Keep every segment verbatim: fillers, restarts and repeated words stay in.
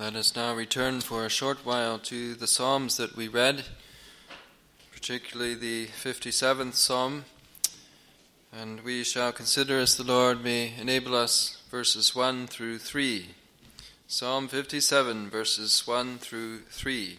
Let us now return for a short while to the Psalms that we read, particularly the fifty-seventh Psalm, and we shall consider as the Lord may enable us verses one through three. Psalm fifty-seven, verses one through three.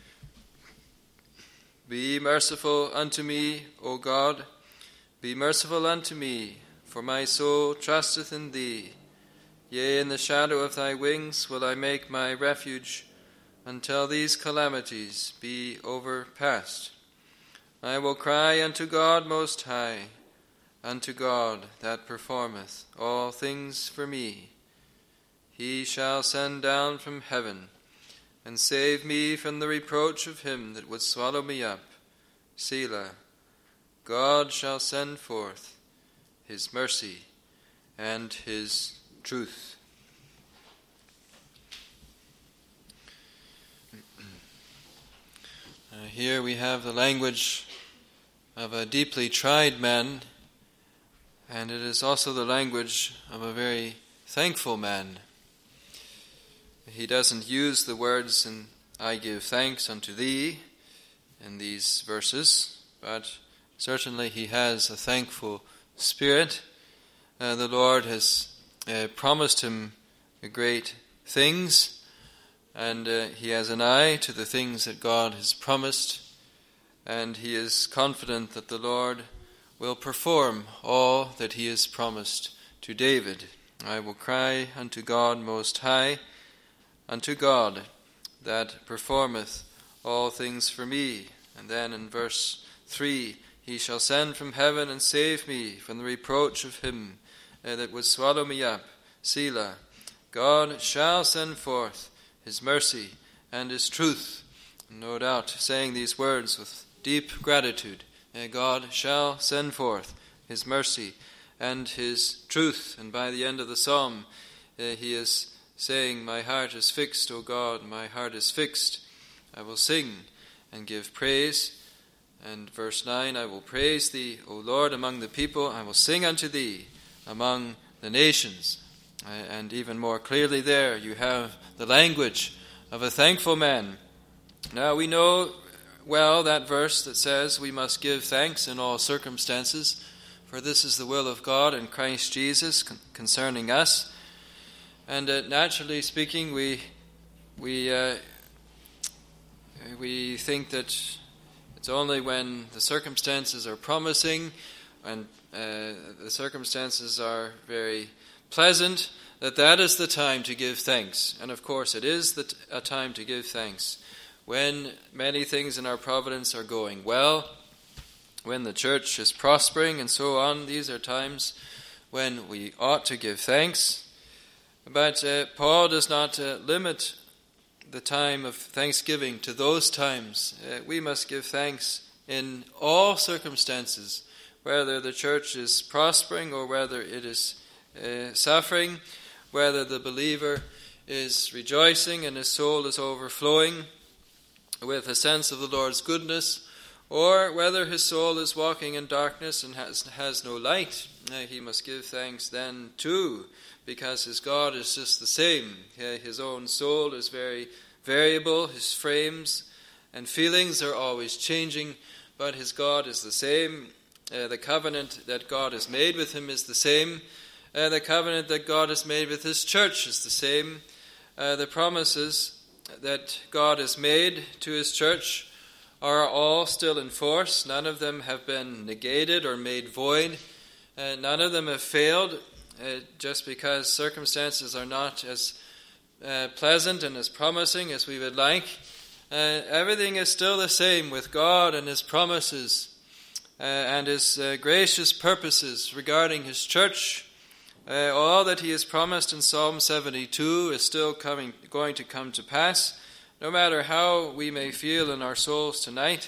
Be merciful unto me, O God, be merciful unto me, for my soul trusteth in thee. Yea, in the shadow of thy wings will I make my refuge, until these calamities be overpast. I will cry unto God Most High, unto God that performeth all things for me. He shall send down from heaven, and save me from the reproach of him that would swallow me up. Selah. God shall send forth his mercy and his truth. Uh, here we have the language of a deeply tried man, and it is also the language of a very thankful man. He doesn't use the words, and I give thanks unto thee, in these verses, but certainly he has a thankful spirit. Uh, the Lord has Uh, promised him great things, and uh, he has an eye to the things that God has promised, and he is confident that the Lord will perform all that he has promised to David. I will cry unto God Most High, unto God that performeth all things for me. And then in verse three, he shall send from heaven and save me from the reproach of him Uh, that would swallow me up. Selah. God shall send forth his mercy and his truth. No doubt saying these words with deep gratitude. Uh, God shall send forth his mercy and his truth. And by the end of the psalm, uh, he is saying, my heart is fixed, O God, my heart is fixed. I will sing and give praise. And verse nine, I will praise thee, O Lord, among the people. I will sing unto thee among the nations. And even more clearly there, you have the language of a thankful man. Now we know well that verse that says we must give thanks in all circumstances, for this is the will of God in Christ Jesus concerning us. And uh, naturally speaking, we we uh, we think that it's only when the circumstances are promising and Uh, the circumstances are very pleasant, that that is the time to give thanks. And of course it is the t- a time to give thanks when many things in our providence are going well, when the church is prospering and so on. These are times when we ought to give thanks. But uh, Paul does not uh, limit the time of thanksgiving to those times. Uh, we must give thanks in all circumstances, whether the church is prospering or whether it is uh, suffering, whether the believer is rejoicing and his soul is overflowing with a sense of the Lord's goodness, or whether his soul is walking in darkness and has, has no light. Uh, he must give thanks then too, because his God is just the same. Uh, his own soul is very variable, his frames and feelings are always changing, but his God is the same. Uh, the covenant that God has made with him is the same. Uh, the covenant that God has made with his church is the same. Uh, the promises that God has made to his church are all still in force. None of them have been negated or made void. Uh, none of them have failed uh, just because circumstances are not as uh, pleasant and as promising as we would like. Uh, everything is still the same with God and his promises. Uh, and his uh, gracious purposes regarding his church. Uh, all that he has promised in Psalm seventy-two is still coming, going to come to pass, no matter how we may feel in our souls tonight,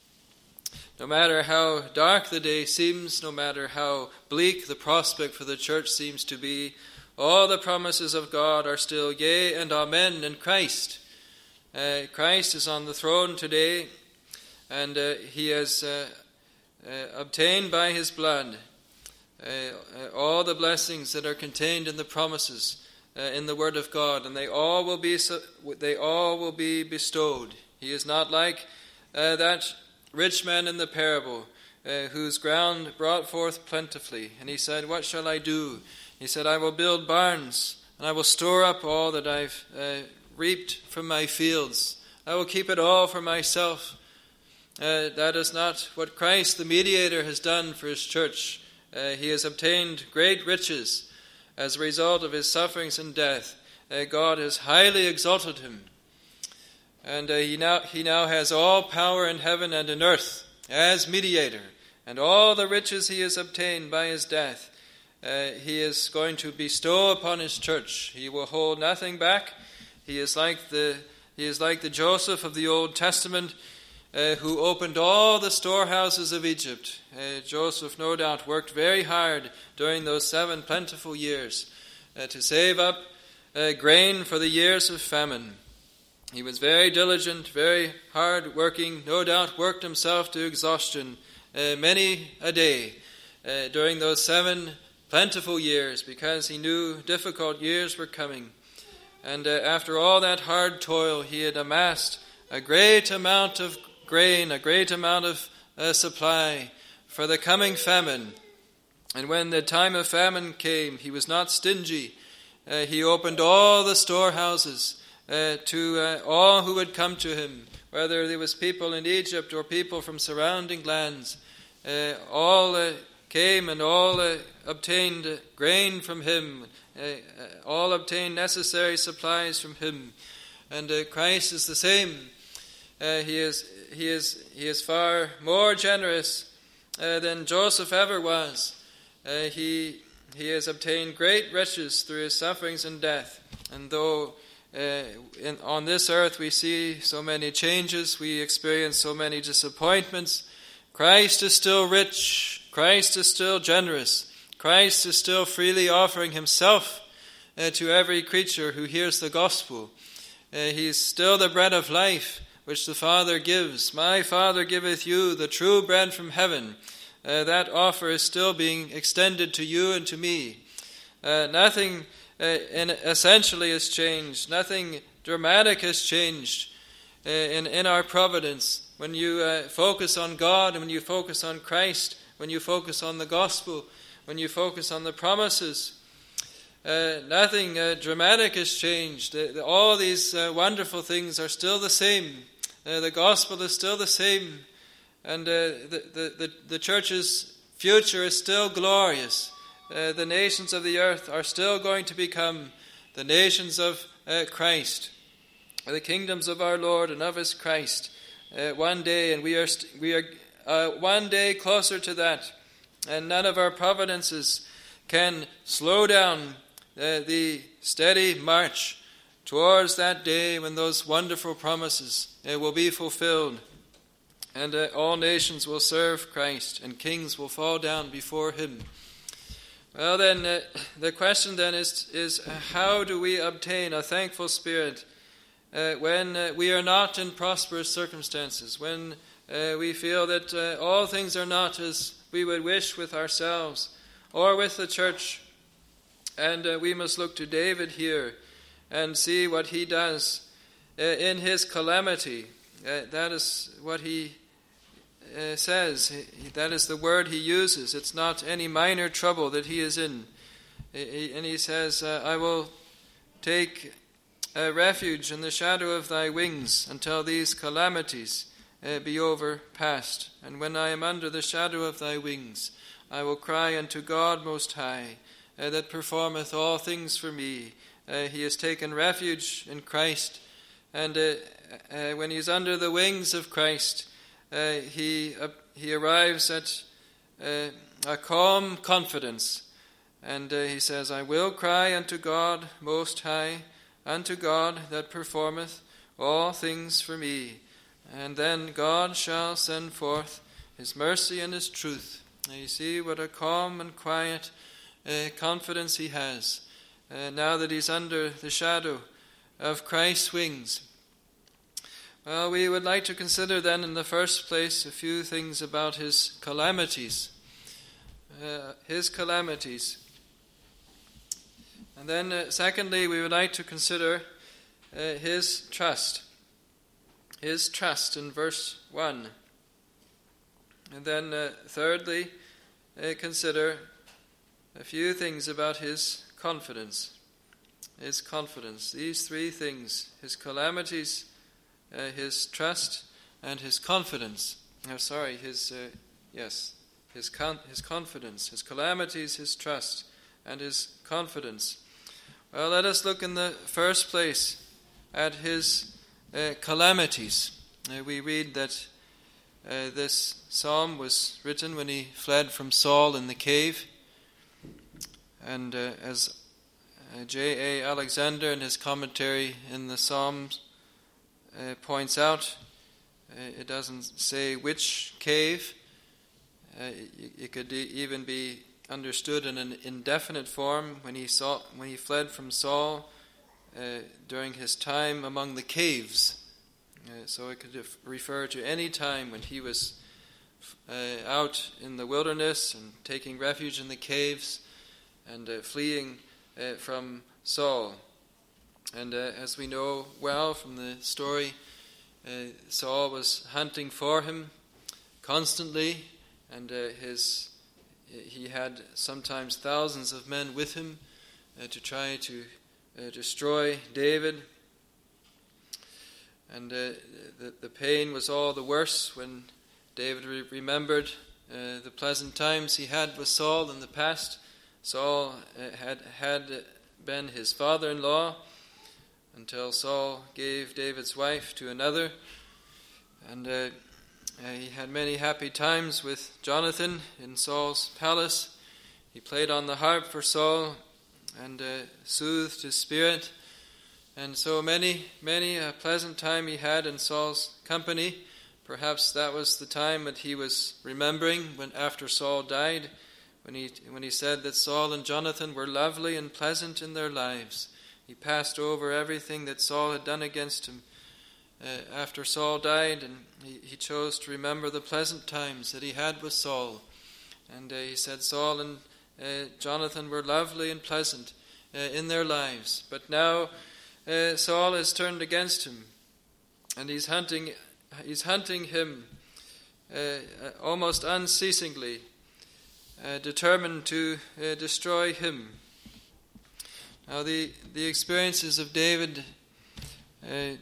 no matter how dark the day seems, no matter how bleak the prospect for the church seems to be. All the promises of God are still yea and amen in Christ. Uh, Christ is on the throne today, and uh, he has Uh, Uh, obtained by his blood uh, uh, all the blessings that are contained in the promises uh, in the Word of God, and they all will be they all will be bestowed. He is not like uh, that rich man in the parable, uh, whose ground brought forth plentifully. And he said, "What shall I do?" He said, "I will build barns, and I will store up all that I've uh, reaped from my fields. I will keep it all for myself." Uh, that is not what Christ, the mediator, has done for his church. Uh, he has obtained great riches as a result of his sufferings and death. Uh, God has highly exalted him. And uh, he now he now has all power in heaven and in earth as mediator. And all the riches he has obtained by his death, uh, he is going to bestow upon his church. He will hold nothing back. He is like the he is like the Joseph of the Old Testament, uh, who opened all the storehouses of Egypt. Uh, Joseph, no doubt, worked very hard during those seven plentiful years uh, to save up uh, grain for the years of famine. He was very diligent, very hard working, no doubt worked himself to exhaustion uh, many a day uh, during those seven plentiful years, because he knew difficult years were coming. And uh, after all that hard toil, he had amassed a great amount of grain, a great amount of uh, supply for the coming famine. And when the time of famine came, he was not stingy. Uh, he opened all the storehouses uh, to uh, all who would come to him, whether there was people in Egypt or people from surrounding lands. Uh, all uh, came and all uh, obtained uh, grain from him, uh, uh, all obtained necessary supplies from him. And uh, Christ is the same. Uh, he is he is he is far more generous uh, than Joseph ever was. Uh, he he has obtained great riches through his sufferings and death. And though uh, in, on this earth we see so many changes, we experience so many disappointments, Christ is still rich. Christ is still generous. Christ is still freely offering himself uh, to every creature who hears the gospel. Uh, he is still the bread of life, which the Father gives. My Father giveth you the true bread from heaven. Uh, that offer is still being extended to you and to me. Uh, nothing uh, in, essentially has changed. Nothing dramatic has changed uh, in, in our providence. When you uh, focus on God and when you focus on Christ, when you focus on the gospel, when you focus on the promises, uh, nothing uh, dramatic has changed. Uh, all these uh, wonderful things are still the same. Uh, the gospel is still the same. And uh, the, the, the, the church's future is still glorious. Uh, the nations of the earth are still going to become the nations of uh, Christ, the kingdoms of our Lord and of his Christ. Uh, one day, and we are st- we are uh, one day closer to that, and none of our providences can slow down uh, the steady march towards that day when those wonderful promises uh, will be fulfilled. And uh, all nations will serve Christ, and kings will fall down before him. Well, then, uh, the question then is, is uh, how do we obtain a thankful spirit uh, when uh, we are not in prosperous circumstances, when uh, we feel that uh, all things are not as we would wish with ourselves or with the church? And uh, we must look to David here and see what he does uh, in his calamity. Uh, that is what he Uh, says. He, that is the word he uses. It's not any minor trouble that he is in. He, and he says, uh, I will take uh, refuge in the shadow of thy wings until these calamities uh, be overpast. And when I am under the shadow of thy wings, I will cry unto God Most High, uh, that performeth all things for me. Uh, he has taken refuge in Christ. And uh, uh, when he is under the wings of Christ, Uh, he uh, he arrives at uh, a calm confidence, and uh, he says, I will cry unto God Most High, unto God that performeth all things for me. And then God shall send forth his mercy and his truth. And you see what a calm and quiet uh, confidence he has, uh, now that he's under the shadow of Christ's wings. Well, we would like to consider then in the first place a few things about his calamities. Uh, his calamities. And then, uh, secondly, we would like to consider uh, his trust. His trust in verse one. And then, uh, thirdly, uh, consider a few things about his confidence. His confidence. These three things: his calamities, uh, his trust, and his confidence. Oh, sorry, his uh, yes, his con- his confidence, his calamities, his trust, and his confidence. Well, let us look in the first place at his uh, calamities. Uh, we read that uh, this psalm was written when he fled from Saul in the cave, and uh, as uh, J A Alexander in his commentary in the Psalms uh, points out, uh, it doesn't say which cave. Uh, it, it could e- even be understood in an indefinite form when he saw when he fled from Saul uh, during his time among the caves. Uh, so it could refer to any time when he was uh, out in the wilderness and taking refuge in the caves and uh, fleeing uh, from Saul. And uh, as we know well from the story, uh, Saul was hunting for him constantly, and uh, his he had sometimes thousands of men with him uh, to try to uh, destroy David. And uh, the, the pain was all the worse when David re- remembered uh, the pleasant times he had with Saul in the past. Saul uh, had had been his father-in-law until Saul gave David's wife to another. And uh, uh, he had many happy times with Jonathan in Saul's palace. He played on the harp for Saul and uh, soothed his spirit. And so many, many a pleasant time he had in Saul's company. Perhaps that was the time that he was remembering when after Saul died, when he when he said that Saul and Jonathan were lovely and pleasant in their lives. He passed over everything that Saul had done against him uh, after Saul died, and he, he chose to remember the pleasant times that he had with Saul. And uh, he said Saul and uh, Jonathan were lovely and pleasant uh, in their lives. But now Uh, Saul has turned against him, and he's hunting, he's hunting him uh, almost unceasingly, uh, determined to uh, destroy him. Now, the the experiences of David uh,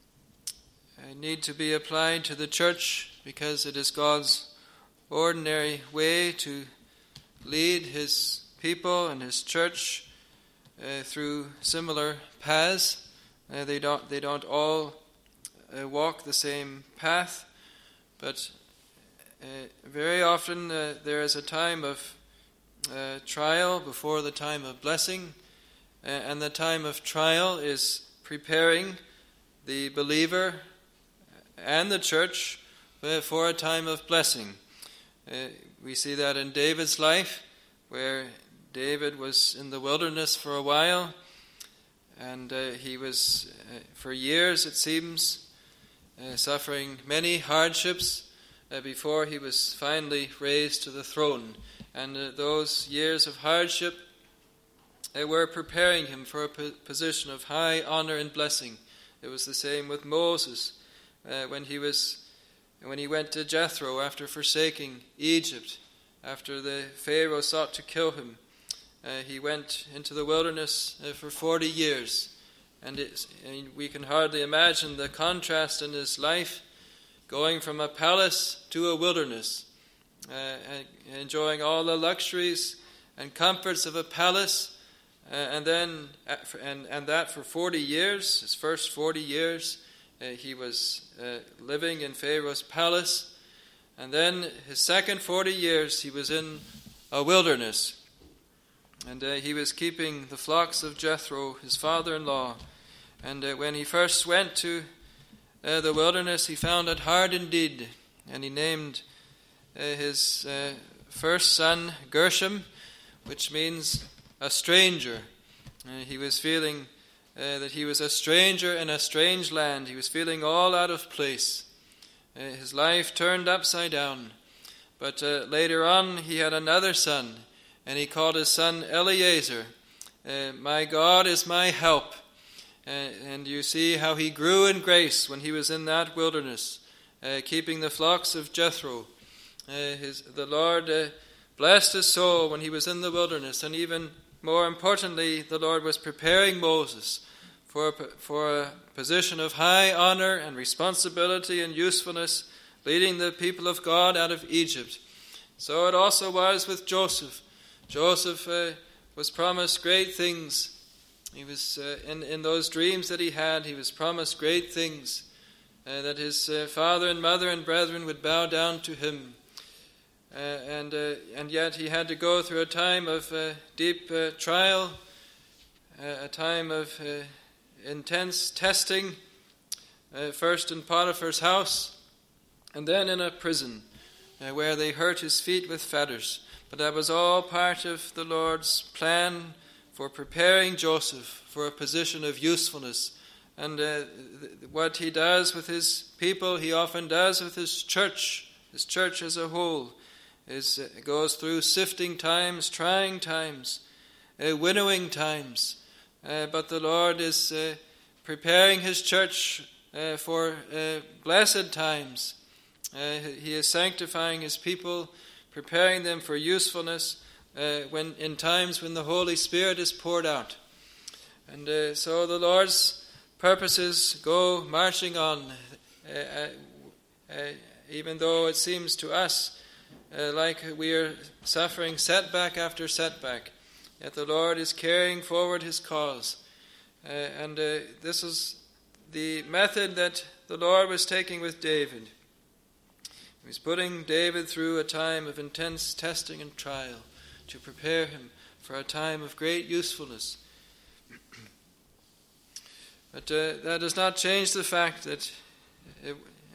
need to be applied to the church, because it is God's ordinary way to lead His people and His church Uh, through similar paths. Uh, they don't they don't all uh, walk the same path, but uh, very often uh, there is a time of uh, trial before the time of blessing, uh, and the time of trial is preparing the believer and the church uh, for a time of blessing. Uh, we see that in David's life, where David was in the wilderness for a while, and uh, he was, uh, for years it seems, uh, suffering many hardships uh, before he was finally raised to the throne. And uh, those years of hardship uh, were preparing him for a po- position of high honor and blessing. It was the same with Moses uh, when he was, when he went to Jethro after forsaking Egypt, after the Pharaoh sought to kill him. Uh, he went into the wilderness uh, for forty years, and, it, and we can hardly imagine the contrast in his life, going from a palace to a wilderness, uh, enjoying all the luxuries and comforts of a palace, uh, and then and, and that for forty years. His first forty years, uh, he was uh, living in Pharaoh's palace, and then his second forty years, he was in a wilderness. And uh, he was keeping the flocks of Jethro, his father-in-law. And uh, when he first went to uh, the wilderness, he found it hard indeed. And he named uh, his uh, first son Gershom, which means a stranger. Uh, he was feeling uh, that he was a stranger in a strange land. He was feeling all out of place. Uh, his life turned upside down. But uh, later on, he had another son, and he called his son Eliezer. uh, my God is my help. Uh, and you see how he grew in grace when he was in that wilderness, uh, keeping the flocks of Jethro. Uh, his, the Lord uh, blessed his soul when he was in the wilderness, and even more importantly, the Lord was preparing Moses for a, for a position of high honor and responsibility and usefulness, leading the people of God out of Egypt. So it also was with Joseph. Joseph uh, was promised great things. He was uh, in, in those dreams that he had, he was promised great things, uh, that his uh, father and mother and brethren would bow down to him. Uh, and uh, and yet he had to go through a time of uh, deep uh, trial, uh, a time of uh, intense testing, uh, first in Potiphar's house, and then in a prison, uh, where they hurt his feet with fetters. But that was all part of the Lord's plan for preparing Joseph for a position of usefulness. And uh, th- what he does with his people, he often does with his church, his church as a whole. Is, uh, goes through sifting times, trying times, uh, winnowing times. Uh, but the Lord is uh, preparing his church uh, for uh, blessed times. Uh, he is sanctifying his people, preparing them for usefulness uh, when in times when the Holy Spirit is poured out. And uh, so the Lord's purposes go marching on, uh, uh, uh, even though it seems to us Uh, like we are suffering setback after setback, yet the Lord is carrying forward his cause. Uh, and uh, this is the method that the Lord was taking with David. He was putting David through a time of intense testing and trial to prepare him for a time of great usefulness. But uh, that does not change the fact that it,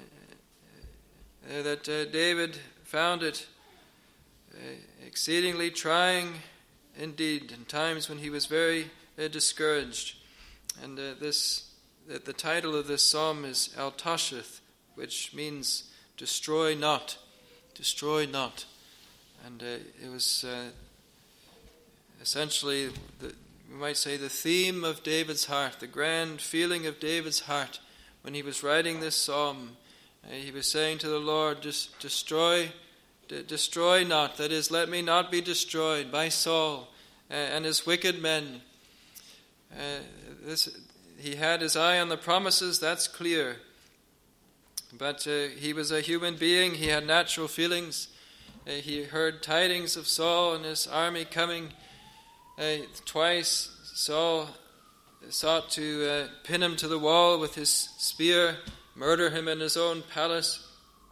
uh, that uh, David found it uh, exceedingly trying indeed, in times when he was very uh, discouraged. And uh, this, uh, the title of this psalm is Al-Tashith, which means destroy not, destroy not. And uh, it was uh, essentially, the, we might say, the theme of David's heart, the grand feeling of David's heart when he was writing this psalm. Uh, he was saying to the Lord, just destroy, d- destroy not. That is, let me not be destroyed by Saul uh, and his wicked men. Uh, this, he had his eye on the promises, that's clear. But uh, he was a human being. He had natural feelings. Uh, he heard tidings of Saul and his army coming. Uh, twice Saul sought to uh, pin him to the wall with his spear, murder him in his own palace.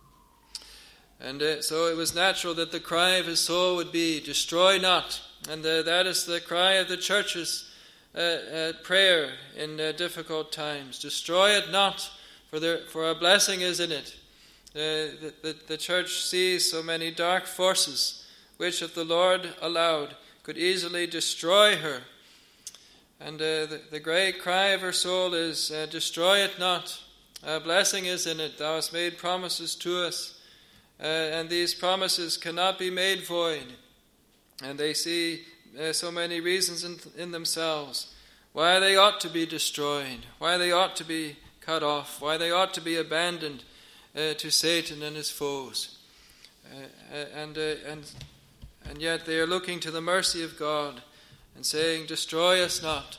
And uh, so it was natural that the cry of his soul would be, destroy not. And uh, that is the cry of the church's uh, uh, prayer in uh, difficult times. Destroy it not, for, there, for a blessing is in it. Uh, the, the, the church sees so many dark forces, which if the Lord allowed, could easily destroy her. And uh, the, the great cry of her soul is, uh, destroy it not. A blessing is in it. Thou hast made promises to us. Uh, and these promises cannot be made void. And they see uh, so many reasons in, in themselves why they ought to be destroyed, why they ought to be cut off, why they ought to be abandoned uh, to Satan and his foes. Uh, and, uh, and, and yet they are looking to the mercy of God and saying, destroy us not.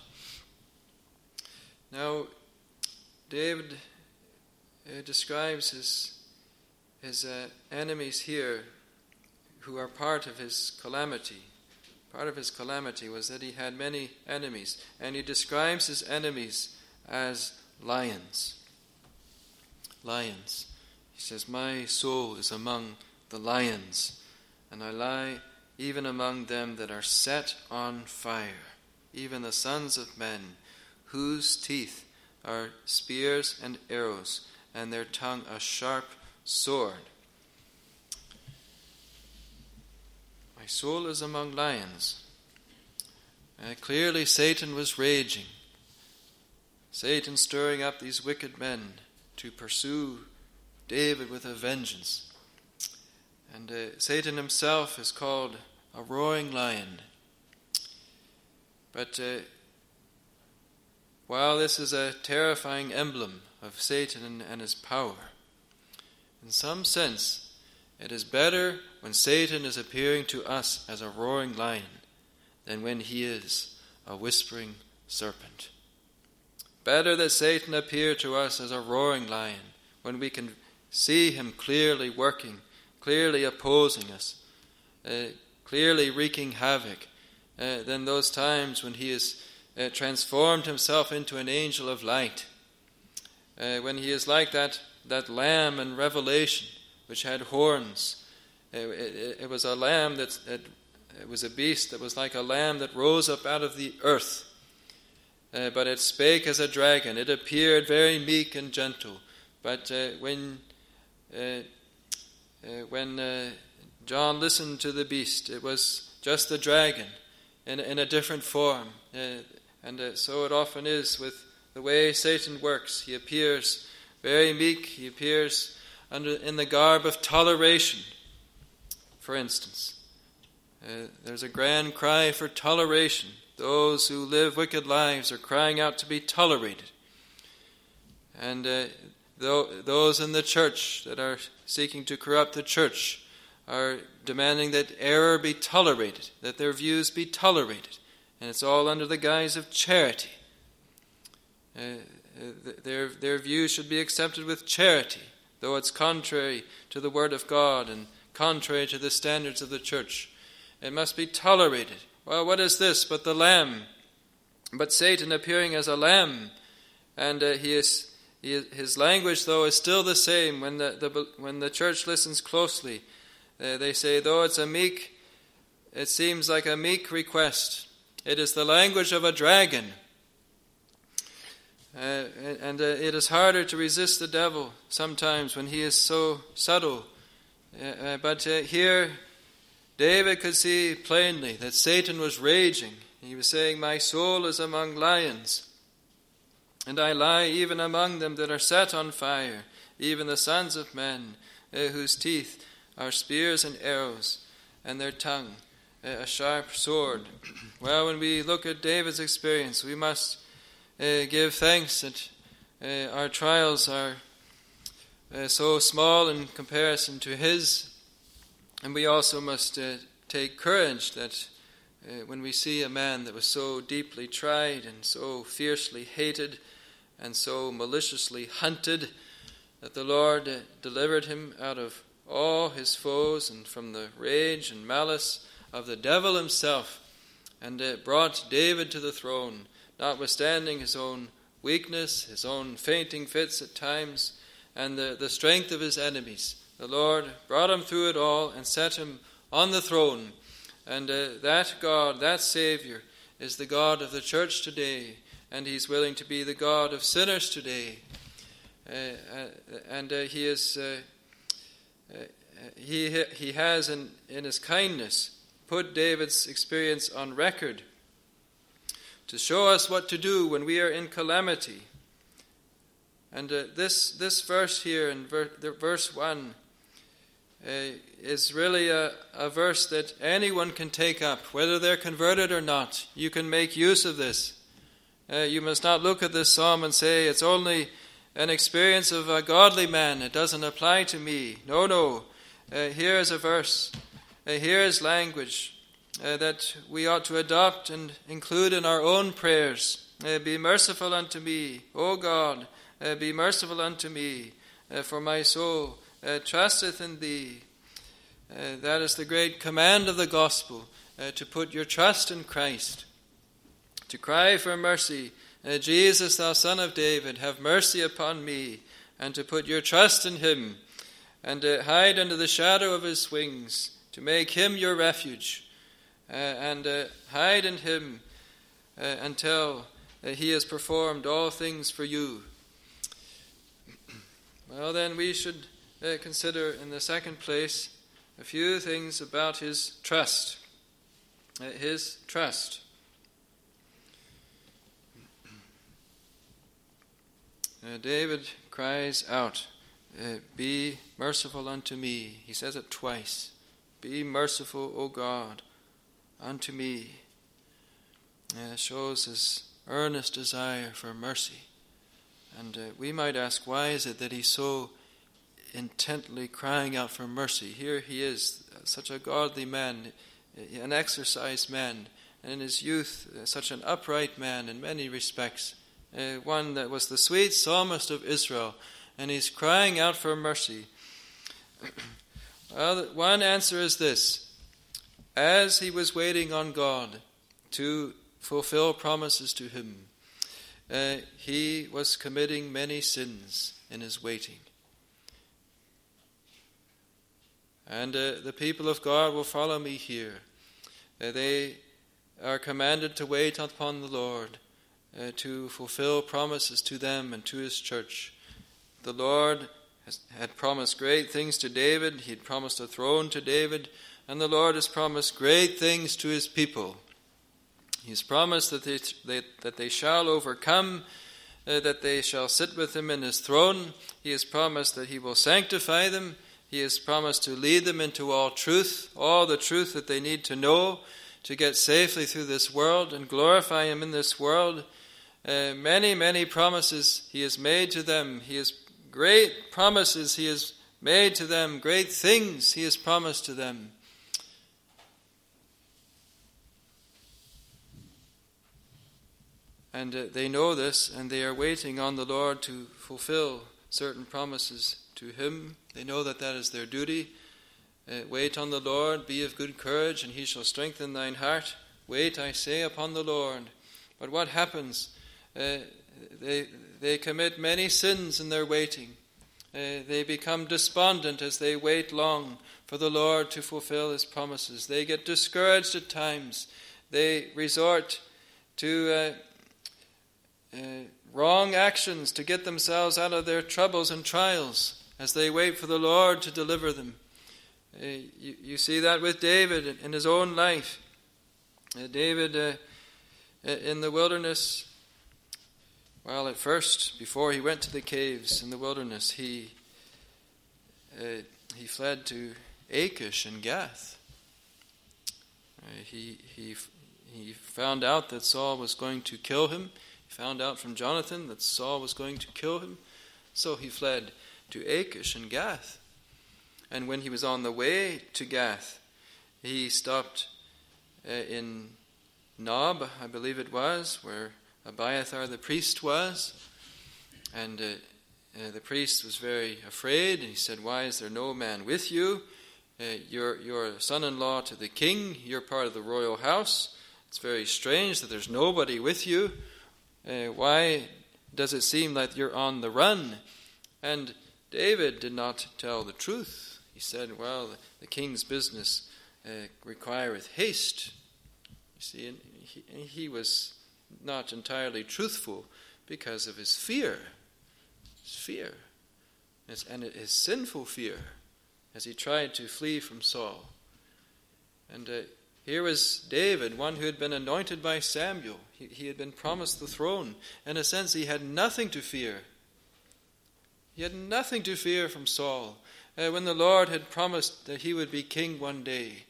Now, David uh, describes his, his uh, enemies here who are part of his calamity. Part of his calamity was that he had many enemies, and he describes his enemies as lions. Lions. He says, my soul is among the lions, and I lie even among them that are set on fire, even the sons of men, whose teeth are spears and arrows, and their tongue a sharp sword. My soul is among lions. Uh, clearly Satan was raging. Satan stirring up these wicked men to pursue David with a vengeance. And uh, Satan himself is called a roaring lion. But uh, while this is a terrifying emblem of Satan and his power, in some sense, it is better when Satan is appearing to us as a roaring lion than when he is a whispering serpent. Better that Satan appear to us as a roaring lion when we can see him clearly working, clearly opposing us, uh, clearly wreaking havoc, uh, than those times when he has uh, transformed himself into an angel of light, uh, when he is like that, that lamb in Revelation which had horns. It, it, it was a lamb that, that it was a beast that was like a lamb that rose up out of the earth. Uh, but it spake as a dragon. It appeared very meek and gentle. But uh, when uh, uh, when uh, John listened to the beast, it was just the dragon in, in a different form. Uh, and uh, so it often is with the way Satan works. He appears very meek. He appears under in the garb of toleration, for instance. Uh, there's a grand cry for toleration. Those who live wicked lives are crying out to be tolerated. And uh, th- those in the church that are seeking to corrupt the church are demanding that error be tolerated, that their views be tolerated. And it's all under the guise of charity. Uh, th- their, their views should be accepted with charity, though it's contrary to the Word of God and contrary to the standards of the church. It must be tolerated. Well, what is this but the lamb? But Satan appearing as a lamb, and uh, he is, he is his language though is still the same. When the, the when the church listens closely, uh, they say, though it's a meek, it seems like a meek request. It is the language of a dragon, uh, and uh, it is harder to resist the devil sometimes when he is so subtle. Uh, uh, but uh, here, David could see plainly that Satan was raging. He was saying, my soul is among lions, and I lie even among them that are set on fire, even the sons of men, uh, whose teeth are spears and arrows, and their tongue uh, a sharp sword. Well, when we look at David's experience, we must uh, give thanks that uh, our trials are uh, so small in comparison to his. And we also must uh, take courage that uh, when we see a man that was so deeply tried and so fiercely hated and so maliciously hunted, that the Lord uh, delivered him out of all his foes and from the rage and malice of the devil himself, and uh, brought David to the throne, notwithstanding his own weakness, his own fainting fits at times, and the, the strength of his enemies. The Lord brought him through it all and set him on the throne. And uh, that God, that Savior, is the God of the church today. And he's willing to be the God of sinners today. Uh, uh, and uh, he is, uh, uh, he he has in, in his kindness put David's experience on record to show us what to do when we are in calamity. And uh, this this verse here in ver- verse one uh, is really a, a verse that anyone can take up, whether they're converted or not. You can make use of this. Uh, you must not look at this psalm and say, it's only an experience of a godly man, it doesn't apply to me. No, no. Uh, here is a verse. Uh, here is language uh, that we ought to adopt and include in our own prayers. Uh, be merciful unto me, O God. Uh, be merciful unto me, uh, for my soul uh, trusteth in thee. Uh, that is the great command of the gospel, uh, to put your trust in Christ, to cry for mercy. Uh, Jesus, thou Son of David, have mercy upon me, and to put your trust in him, and uh, hide under the shadow of his wings, to make him your refuge, uh, and uh, hide in him uh, until uh, he has performed all things for you. Well, then we should uh, consider in the second place a few things about his trust. Uh, his trust. Uh, David cries out, uh, be merciful unto me. He says it twice. Be merciful, O God, unto me. uh, shows his earnest desire for mercy. And uh, we might ask, why is it that he's so intently crying out for mercy? Here he is, such a godly man, an exercised man, and in his youth, uh, such an upright man in many respects, uh, one that was the sweet psalmist of Israel, and he's crying out for mercy. Well, one answer is this: as he was waiting on God to fulfill promises to him, uh, he was committing many sins in his waiting. And uh, the people of God will follow me here. Uh, they are commanded to wait upon the Lord, uh, to fulfill promises to them and to his church. The Lord has, had promised great things to David. He had promised a throne to David. And the Lord has promised great things to his people. He's promised that they, they, that they shall overcome, uh, that they shall sit with him in his throne. He has promised that he will sanctify them. He has promised to lead them into all truth, all the truth that they need to know to get safely through this world and glorify him in this world. Uh, many, many promises he has made to them. He has great promises he has made to them, great things he has promised to them. And uh, they know this, and they are waiting on the Lord to fulfill certain promises to him. They know that that is their duty. Uh, wait on the Lord, be of good courage, and he shall strengthen thine heart. Wait, I say, upon the Lord. But what happens? Uh, they, they commit many sins in their waiting. Uh, they become despondent as they wait long for the Lord to fulfill his promises. They get discouraged at times. They resort to uh, Uh, wrong actions to get themselves out of their troubles and trials as they wait for the Lord to deliver them. Uh, you, you see that with David in his own life. Uh, David uh, in the wilderness, well, at first, before he went to the caves in the wilderness, he uh, he fled to Achish and Gath. Uh, he he he found out that Saul was going to kill him. Found out from Jonathan that Saul was going to kill him, so he fled to Achish and Gath. And when he was on the way to Gath, he stopped uh, in Nob, I believe it was, where Abiathar the priest was. And uh, uh, the priest was very afraid, and he said, "Why is there no man with you? Uh, you're, you're son-in-law to the king, you're part of the royal house. It's very strange that there's nobody with you. Uh, why does it seem like you're on the run?" And David did not tell the truth. He said, "Well, the king's business uh, requireth haste." You see, and he, he was not entirely truthful because of his fear. His fear. His, and his sinful fear as he tried to flee from Saul. And uh, here was David, one who had been anointed by Samuel. He, he had been promised the throne. In a sense, he had nothing to fear. He had nothing to fear from Saul uh, when the Lord had promised that he would be king one day.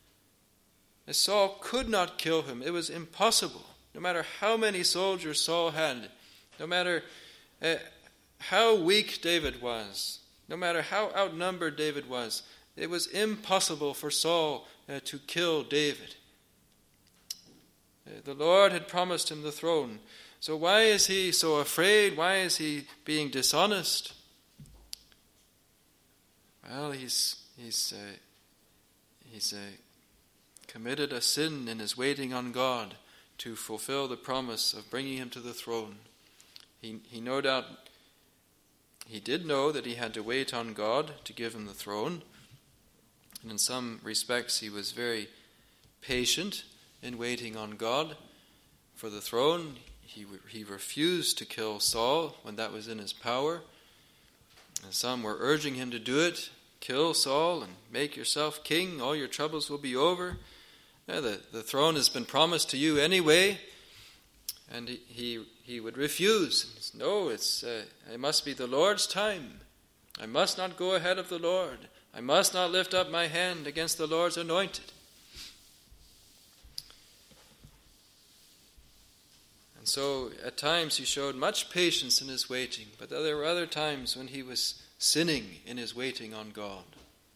As Saul could not kill him. It was impossible. No matter how many soldiers Saul had, no matter uh, how weak David was, no matter how outnumbered David was, it was impossible for Saul uh, to kill David. Uh, the Lord had promised him the throne. So why is he so afraid? Why is he being dishonest? Well, he's he's uh, he's uh, committed a sin in his waiting on God to fulfill the promise of bringing him to the throne. He he no doubt he did know that he had to wait on God to give him the throne. And in some respects, he was very patient in waiting on God for the throne. He he refused to kill Saul when that was in his power. And some were urging him to do it. Kill Saul and make yourself king. All your troubles will be over. Yeah, the, the throne has been promised to you anyway. And he he, he would refuse. No, it's uh, it must be the Lord's time. I must not go ahead of the Lord. I must not lift up my hand against the Lord's anointed. And so at times he showed much patience in his waiting, but there were other times when he was sinning in his waiting on God.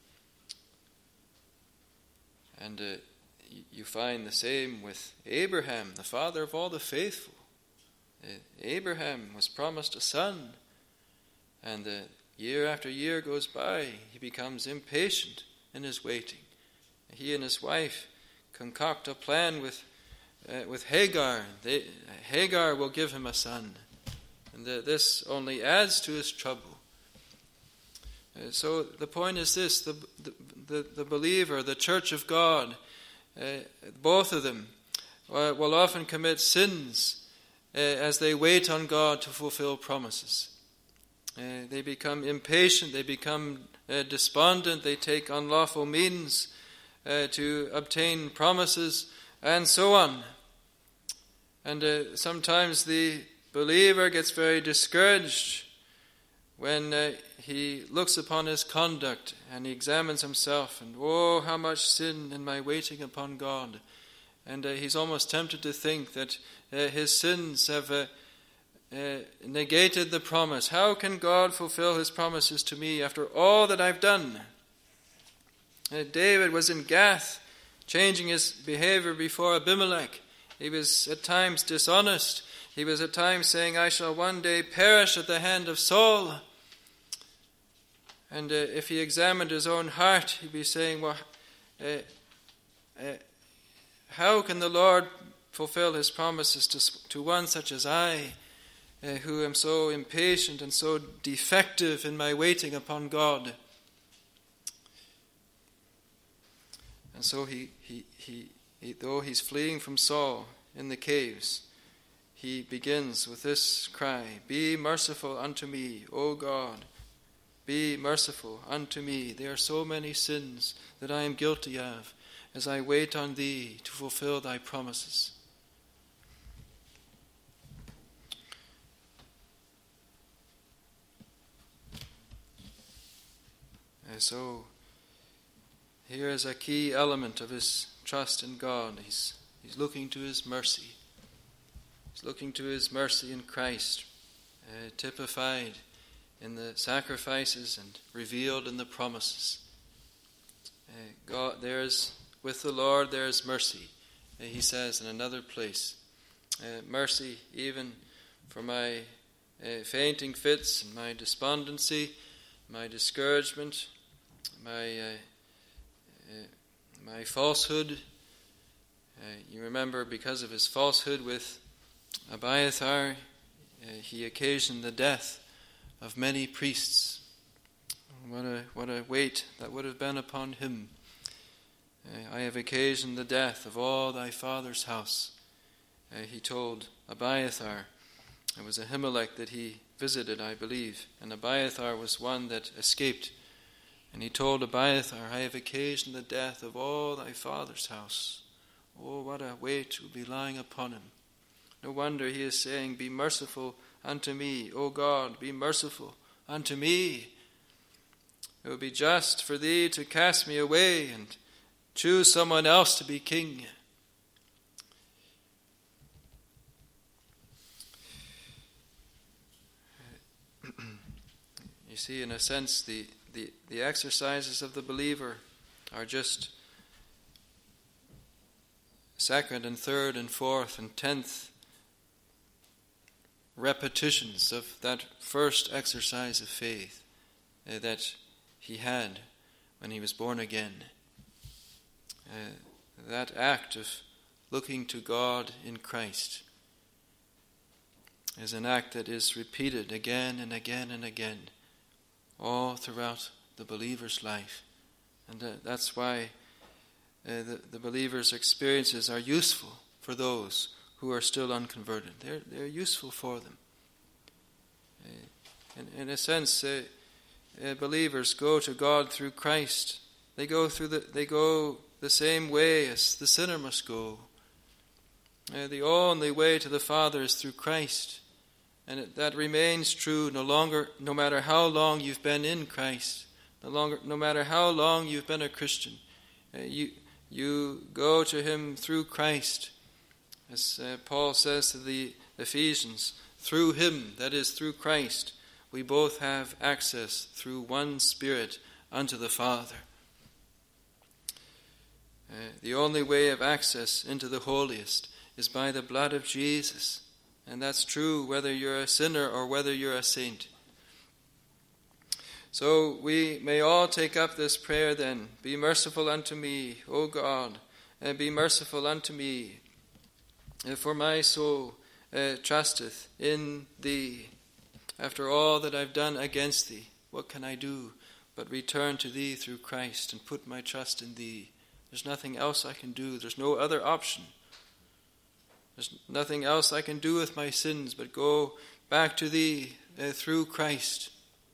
And uh, you find the same with Abraham, the father of all the faithful. Uh, Abraham was promised a son, and uh, year after year goes by, he becomes impatient in his waiting. He and his wife concoct a plan with uh, with Hagar. They, Hagar will give him a son, and uh, this only adds to his trouble. Uh, so the point is this: the the, the, the believer, the church of God, uh, both of them uh, will often commit sins uh, as they wait on God to fulfill promises. Uh, they become impatient, they become uh, despondent, they take unlawful means uh, to obtain promises, and so on. And uh, sometimes the believer gets very discouraged when uh, he looks upon his conduct and he examines himself, and oh, how much sin in my waiting upon God. And uh, he's almost tempted to think that uh, his sins have uh, uh, negated the promise. How can God fulfill his promises to me after all that I've done? Uh, David was in Gath, changing his behavior before Abimelech. He was at times dishonest. He was at times saying, I shall one day perish at the hand of Saul. And uh, if he examined his own heart, he'd be saying, well, uh, uh, how can the Lord fulfill his promises to, to one such as I, uh, who am so impatient and so defective in my waiting upon God? And so he, he, he, he though he's fleeing from Saul in the caves, he begins with this cry, be merciful unto me, O God. Be merciful unto me. There are so many sins that I am guilty of as I wait on thee to fulfill thy promises. And so here is a key element of his trust in God. He's, he's looking to his mercy. He's looking to his mercy in Christ, uh, typified in the sacrifices and revealed in the promises. Uh, God, there is, with the Lord there is mercy, uh, he says in another place. Uh, mercy even for my uh, fainting fits and my despondency, my discouragement, my uh, uh, my falsehood. Uh, you remember, because of his falsehood with Abiathar, uh, he occasioned the death of many priests. What a what a weight that would have been upon him. Uh, I have occasioned the death of all thy father's house. Uh, he told Abiathar. It was Ahimelech that he visited, I believe, and Abiathar was one that escaped. And he told Abiathar, I have occasioned the death of all thy father's house. Oh, what a weight will be lying upon him. No wonder he is saying, be merciful unto me, O God, be merciful unto me. It would be just for thee to cast me away and choose someone else to be king. You see, in a sense, the, the, the exercises of the believer are just second and third and fourth and tenth repetitions of that first exercise of faith uh, that he had when he was born again. Uh, that act of looking to God in Christ is an act that is repeated again and again and again all throughout the believer's life. And uh, that's why uh, the, the believer's experiences are useful for those who are still unconverted. They're, they're useful for them. Uh, in, in a sense, uh, uh, believers go to God through Christ. They go through the, they go the same way as the sinner must go. Uh, the only way to the Father is through Christ. And it, that remains true no longer, no matter how long you've been in Christ, no longer, no matter how long you've been a Christian. Uh, you you go to Him through Christ, as uh, Paul says to the Ephesians, through him, that is, through Christ, we both have access through one Spirit unto the Father. Uh, the only way of access into the holiest is by the blood of Jesus. And that's true whether you're a sinner or whether you're a saint. So we may all take up this prayer then. Be merciful unto me, O God, and be merciful unto me, for my soul uh, trusteth in thee. After all that I've done against thee, what can I do but return to thee through Christ and put my trust in thee? There's nothing else I can do. There's no other option. There's nothing else I can do with my sins but go back to thee uh, through Christ.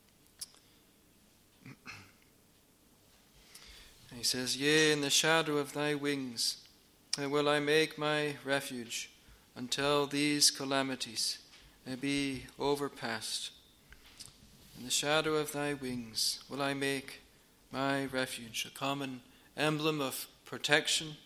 He says, yea, in the shadow of thy wings uh, will I make my refuge until these calamities uh, be overpast. In the shadow of thy wings will I make my refuge, a common emblem of protection.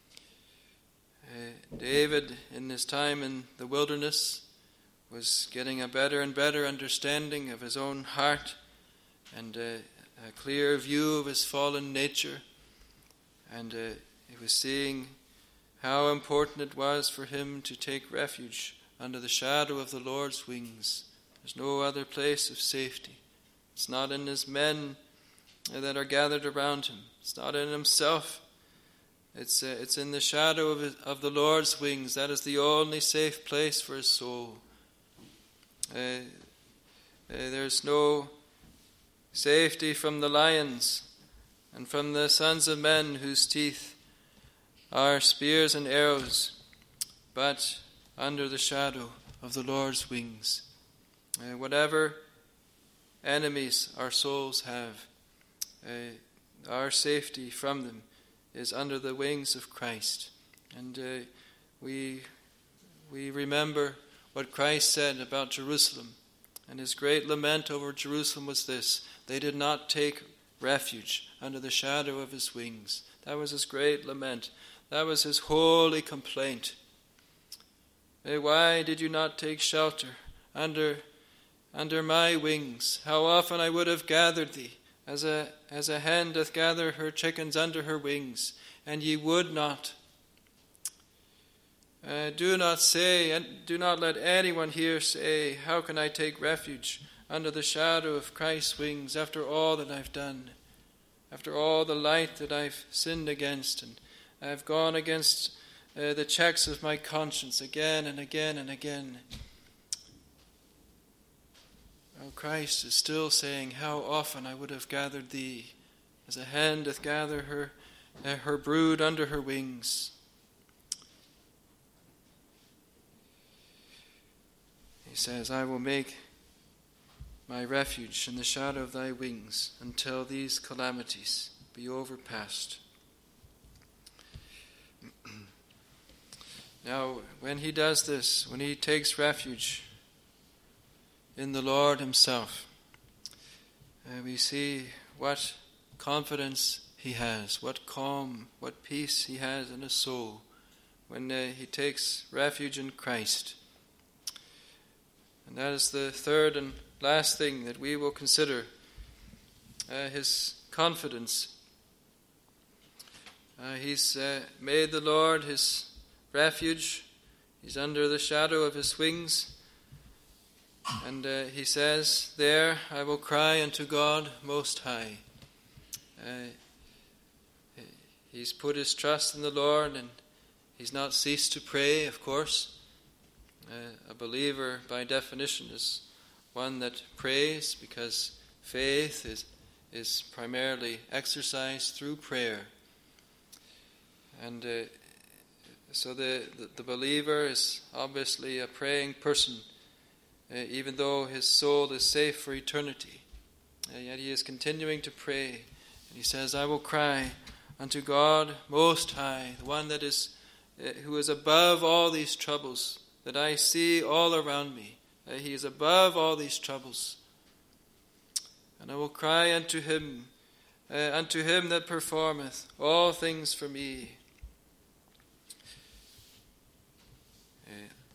Uh, David, in his time in the wilderness, was getting a better and better understanding of his own heart and uh, a clear view of his fallen nature. And uh, he was seeing how important it was for him to take refuge under the shadow of the Lord's wings. There's no other place of safety. It's not in his men that are gathered around him. It's not in himself. It's uh, it's in the shadow of, his, of the Lord's wings. That is the only safe place for his soul. Uh, uh, there's no safety from the lions and from the sons of men whose teeth are spears and arrows, but under the shadow of the Lord's wings. Uh, whatever enemies our souls have, uh, our safety from them is under the wings of Christ. And uh, we we remember what Christ said about Jerusalem. And his great lament over Jerusalem was this: they did not take refuge under the shadow of his wings. That was his great lament. That was his holy complaint. Hey, why did you not take shelter under under my wings? How often I would have gathered thee, as a as a hen doth gather her chickens under her wings, and ye would not. Uh, do not say, and do not let anyone here say, how can I take refuge under the shadow of Christ's wings after all that I've done, after all the light that I've sinned against, and I've gone against uh, the checks of my conscience again and again and again. Oh, Christ is still saying, how often I would have gathered thee, as a hen doth gather her, uh, her brood under her wings. He says, I will make my refuge in the shadow of thy wings until these calamities be overpast. Now, when he does this, when he takes refuge in the Lord himself, uh, we see what confidence he has, what calm, what peace he has in his soul when uh, he takes refuge in Christ. And that is the third and last thing that we will consider, uh, his confidence. Uh, he's uh, made the Lord his refuge. He's under the shadow of his wings. And uh, he says, there I will cry unto God Most High. Uh, he's put his trust in the Lord, and he's not ceased to pray, of course. Uh, a believer, by definition, is one that prays because faith is is primarily exercised through prayer. And uh, so the, the, the believer is obviously a praying person, uh, even though his soul is safe for eternity. Uh, yet he is continuing to pray. And he says, I will cry unto God Most High, the one that is uh, who is above all these troubles that I see all around me. Uh, he is above all these troubles. And I will cry unto him, uh, unto him that performeth all things for me. Uh,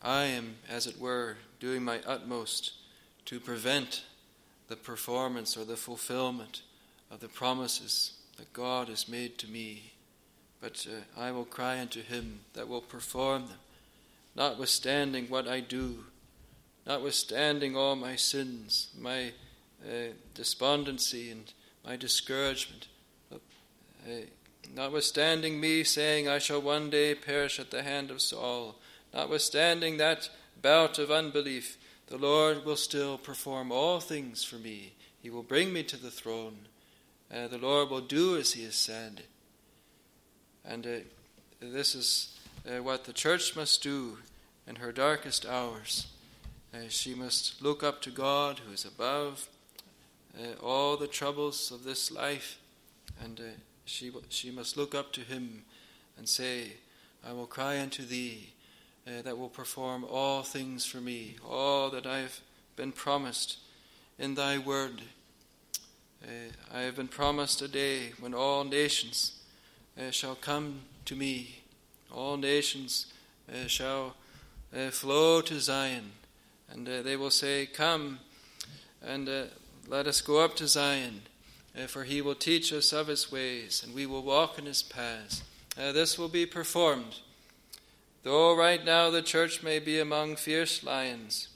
I am, as it were, doing my utmost to prevent the performance or the fulfillment of the promises that God has made to me. But uh, I will cry unto him that will perform them, notwithstanding what I do, notwithstanding all my sins, my uh, despondency and my discouragement, uh, notwithstanding me saying I shall one day perish at the hand of Saul, notwithstanding that bout of unbelief, the Lord will still perform all things for me. He will bring me to the throne. Uh, the Lord will do as he has said. And uh, this is uh, what the church must do in her darkest hours. Uh, she must look up to God, who is above uh, all the troubles of this life, and uh, she she must look up to him and say, I will cry unto thee, uh, that will perform all things for me, all that I have been promised in thy word. Uh, I have been promised a day when all nations uh, shall come to me. All nations uh, shall uh, flow to Zion, and uh, they will say, come, and uh, let us go up to Zion, uh, for he will teach us of his ways, and we will walk in his paths. Uh, this will be performed. Though right now the church may be among fierce lions,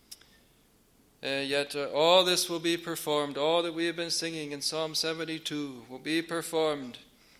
Uh, yet uh, all this will be performed. All that we have been singing in Psalm seventy-two will be performed.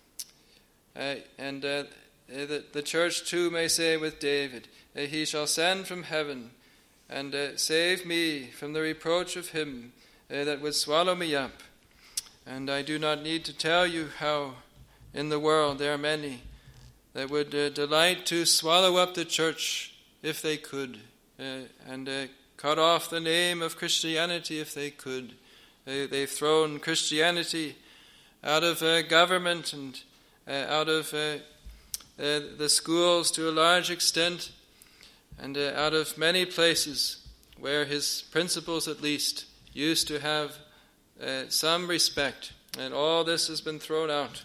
Uh, and uh, the, the church too may say with David, uh, he shall send from heaven and uh, save me from the reproach of him uh, that would swallow me up. And I do not need to tell you how in the world there are many that would uh, delight to swallow up the church if they could, uh, and uh, cut off the name of Christianity if they could. They, they've thrown Christianity out of uh, government and uh, out of uh, uh, the schools to a large extent, and uh, out of many places where his principles at least used to have uh, some respect. And all this has been thrown out.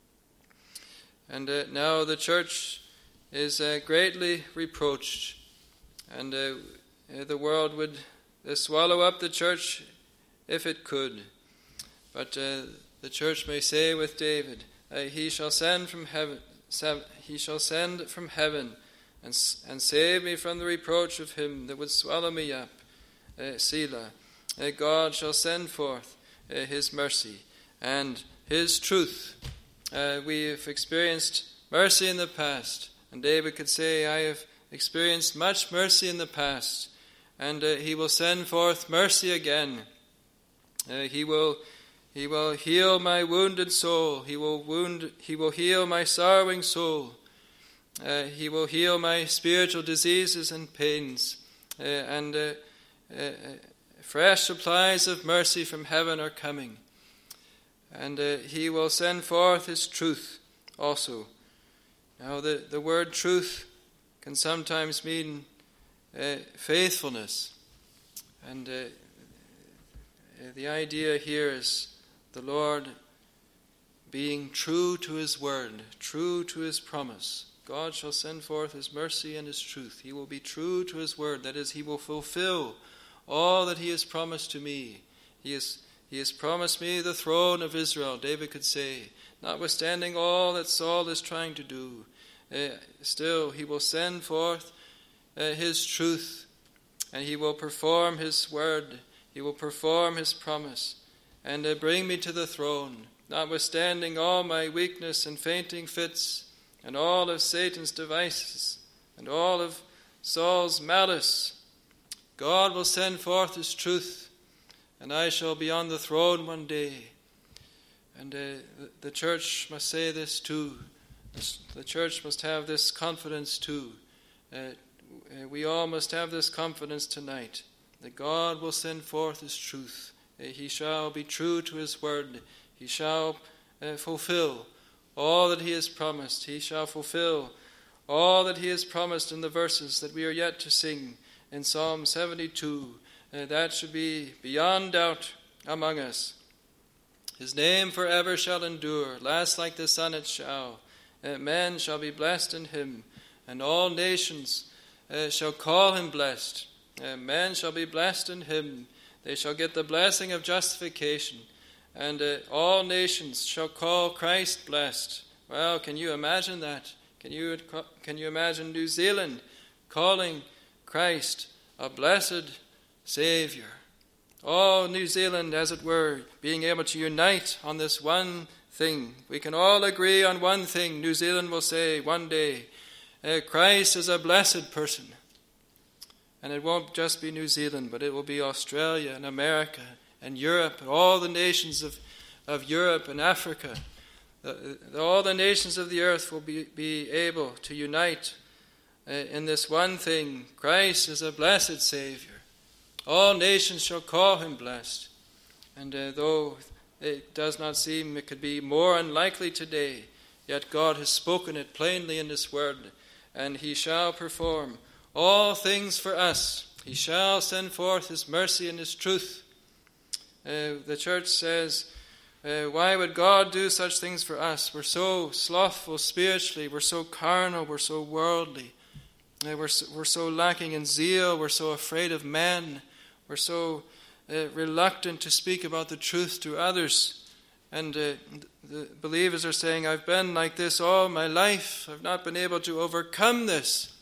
And uh, now the church is uh, greatly reproached, and uh, the world would uh, swallow up the church if it could. But uh, the church may say with David, uh, he shall send from heaven, he shall send from heaven and and save me from the reproach of him that would swallow me up. Uh, Selah. Uh, God shall send forth uh, his mercy and his truth. Uh, we have experienced mercy in the past, and David could say, I have experienced much mercy in the past, and uh, he will send forth mercy again. Uh, he will he will heal my wounded soul. He will wound he will heal my sorrowing soul. Uh, he will heal my spiritual diseases and pains. Uh, and uh, uh, fresh supplies of mercy from heaven are coming. And uh, he will send forth his truth also. Now the, the word truth can sometimes mean uh, faithfulness. And uh, the idea here is the Lord being true to his word, true to his promise. God shall send forth his mercy and his truth. He will be true to his word. That is, he will fulfill all that he has promised to me. He has, he has promised me the throne of Israel, David could say, notwithstanding all that Saul is trying to do. Uh, still, he will send forth uh, his truth, and he will perform his word. He will perform his promise, and uh, bring me to the throne, notwithstanding all my weakness and fainting fits, and all of Satan's devices, and all of Saul's malice. God will send forth his truth, and I shall be on the throne one day. And uh, the church must say this too. The church must have this confidence too. Uh, we all must have this confidence tonight, that God will send forth his truth. Uh, he shall be true to his word. He shall uh, fulfill all that he has promised. He shall fulfill all that he has promised in the verses that we are yet to sing in Psalm seventy-two. Uh, that should be beyond doubt among us. His name forever shall endure. Last like the sun it shall. Uh, men shall be blessed in him, and all nations uh, shall call him blessed. Uh, men shall be blessed in him. They shall get the blessing of justification. And uh, all nations shall call Christ blessed. Well, can you imagine that? Can you, can you imagine New Zealand calling Christ a blessed Savior? All New Zealand, as it were, being able to unite on this one thing. We can all agree on one thing. New Zealand will say one day, uh, Christ is a blessed person. And it won't just be New Zealand, but it will be Australia and America and Europe, and all the nations of, of Europe and Africa. The, the, all the nations of the earth will be, be able to unite uh, in this one thing. Christ is a blessed Savior. All nations shall call him blessed. And uh, though it does not seem it could be more unlikely today, yet God has spoken it plainly in his word, and he shall perform all things for us. He shall send forth his mercy and his truth. Uh, the church says, uh, why would God do such things for us? We're so slothful spiritually. We're so carnal. We're so worldly. Uh, we're, so, we're so lacking in zeal. We're so afraid of men. We're so uh, reluctant to speak about the truth to others. And uh, the believers are saying, I've been like this all my life. I've not been able to overcome this.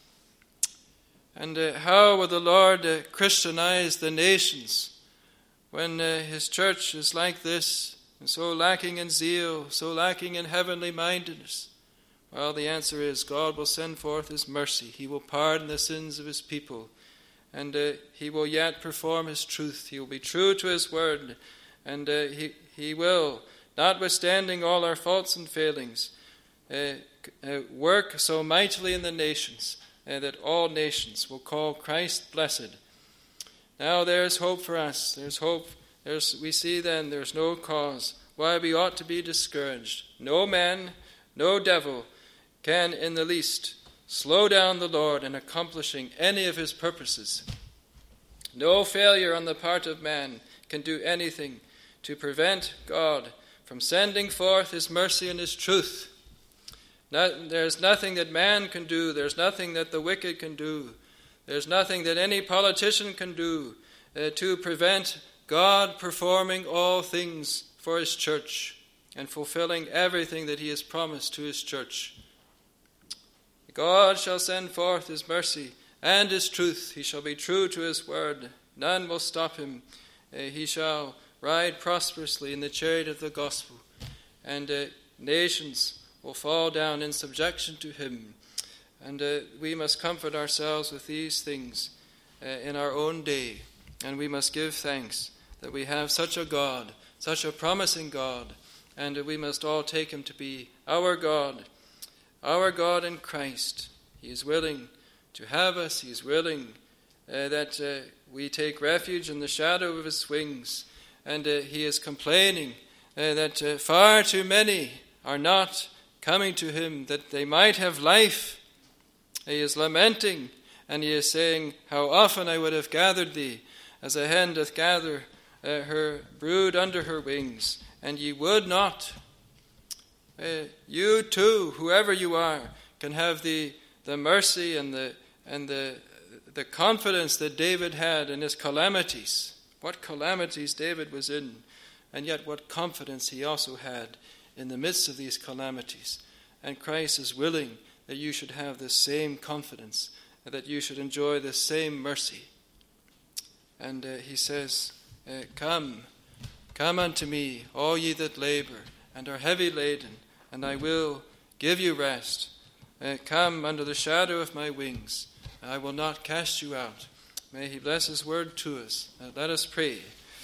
And uh, how will the Lord uh, Christianize the nations when uh, his church is like this, and so lacking in zeal, so lacking in heavenly mindedness? Well, the answer is God will send forth his mercy. He will pardon the sins of his people. And uh, he will yet perform his truth. He will be true to his word. And uh, he, he will, notwithstanding all our faults and failings, uh, uh, work so mightily in the nations uh, that all nations will call Christ blessed. Now there's hope for us. There's hope. There's, we see then there's no cause why we ought to be discouraged. No man, no devil can in the least slow down the Lord in accomplishing any of his purposes. No failure on the part of man can do anything to prevent God from sending forth his mercy and his truth. No, there's nothing that man can do. There's nothing that the wicked can do. There's nothing that any politician can do uh, to prevent God performing all things for his church and fulfilling everything that he has promised to his church. God shall send forth his mercy and his truth. He shall be true to his word. None will stop him. Uh, he shall ride prosperously in the chariot of the gospel, and uh, nations will fall down in subjection to him. And uh, we must comfort ourselves with these things uh, in our own day, and we must give thanks that we have such a God, such a promising God, and uh, we must all take him to be our God. Our God in Christ. He is willing to have us. He is willing uh, that uh, we take refuge in the shadow of his wings. And uh, he is complaining uh, that uh, far too many are not coming to him that they might have life. He is lamenting, and he is saying, how often I would have gathered thee, as a hen doth gather uh, her brood under her wings, and ye would not. Uh, you too, whoever you are, can have the, the mercy and the and the the confidence that David had in his calamities. What calamities David was in, and yet what confidence he also had in the midst of these calamities. And Christ is willing that you should have this same confidence, and that you should enjoy this same mercy. And uh, he says, uh, Come, come unto me, all ye that labor and are heavy laden, and I will give you rest. Uh, come under the shadow of my wings. I will not cast you out. May he bless his word to us. Uh, let us pray.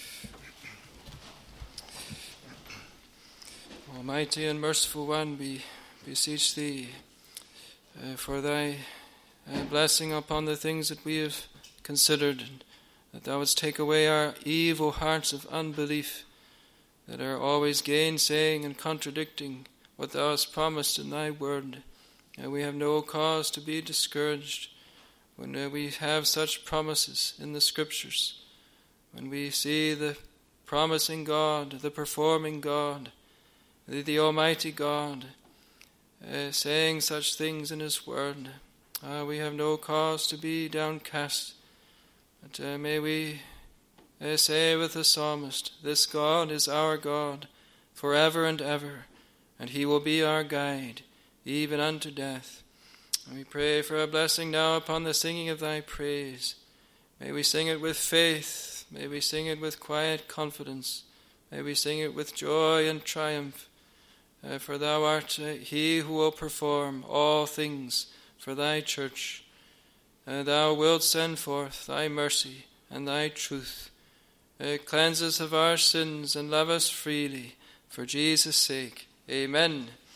Almighty and merciful one, we beseech thee uh, for thy uh, blessing upon the things that we have considered, and that thou wouldst take away our evil hearts of unbelief that are always gainsaying and contradicting what thou hast promised in thy word. And we have no cause to be discouraged when we have such promises in the Scriptures, when we see the promising God, the performing God, the, the Almighty God, uh, saying such things in his word. Uh, we have no cause to be downcast, but uh, may we uh, say with the psalmist, this God is our God forever and ever, and he will be our guide, even unto death. And we pray for a blessing now upon the singing of thy praise. May we sing it with faith, may we sing it with quiet confidence, may we sing it with joy and triumph, uh, for thou art uh, he who will perform all things for thy church. Uh, thou wilt send forth thy mercy and thy truth. Uh, cleanse us of our sins and love us freely, for Jesus' sake. Amen.